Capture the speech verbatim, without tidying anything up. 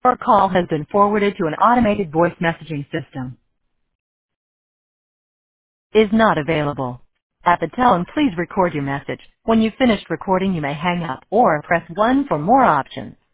Your call has been forwarded to an automated voice messaging system. Is not available. At the tone, please record your message. When you've finished recording, you may hang up or press one for more options.